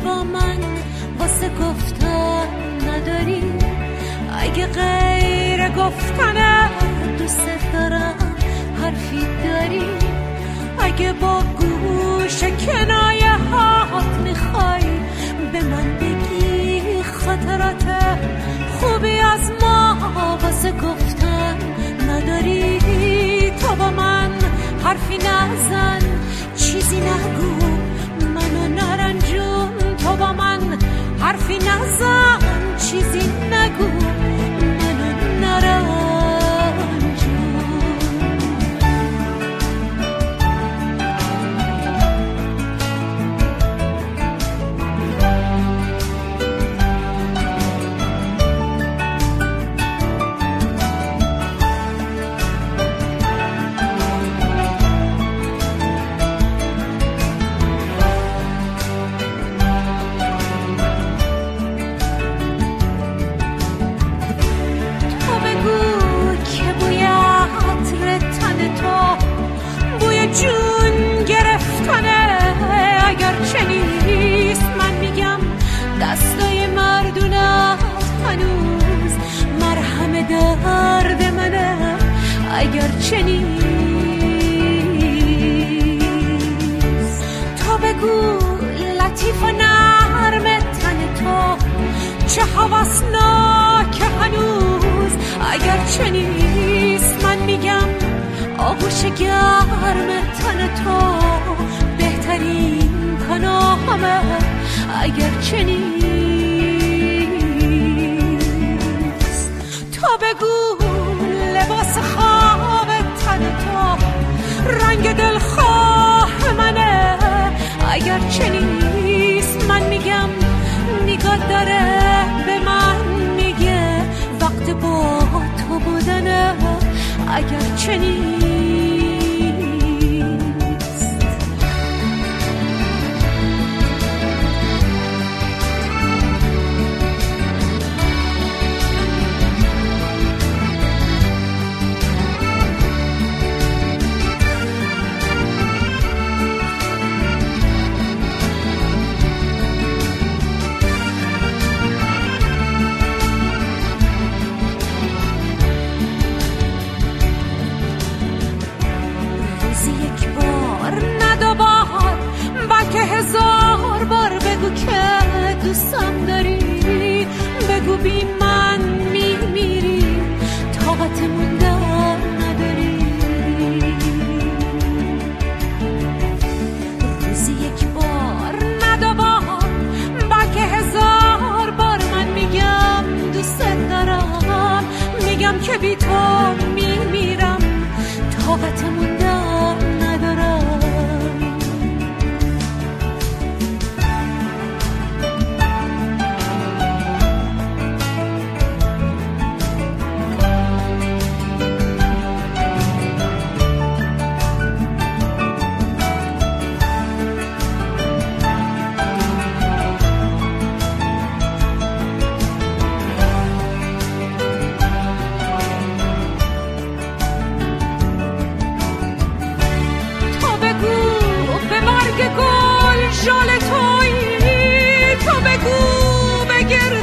با من واسه گفتن نداری؟ اگه غیر گفتن دوست دارم حرفی داری؟ اگه با گوش کنایه هات میخوای به من بگی خاطرات خوبی از ما واسه گفتن نداری؟ تو با من حرفی نزن، چیزی نگو، منو نرنجون. تو با من حرفی نزن، چیزی نگو، منو نرنجون. جون گرفتنه، اگر چنیست من میگم دستای مردونت هنوز مرهم درد منه. اگر چنیست تو بگو لطیف و نرم تن تو چه حواسناک هنوز. اگر چنیست من میگم آغوش گرم تن تو بهترین پناهمه. اگر چنیست تو بگو لباس خواب تن تو رنگ دلخواه منه. اگر چنیست من میگم نگاه داره به من میگه وقت با تو بودنه. اگر چنیست هزار بار بگو که دوستم داری، بگو بی من میمیری، طاقت موندن نداری. روزی یک بار نه دو بار بلکه هزار بار من میگم دوست دارم، میگم که بی تو میمیرم، طاقت موندن ندارم. گل شال تویی، تو بگو به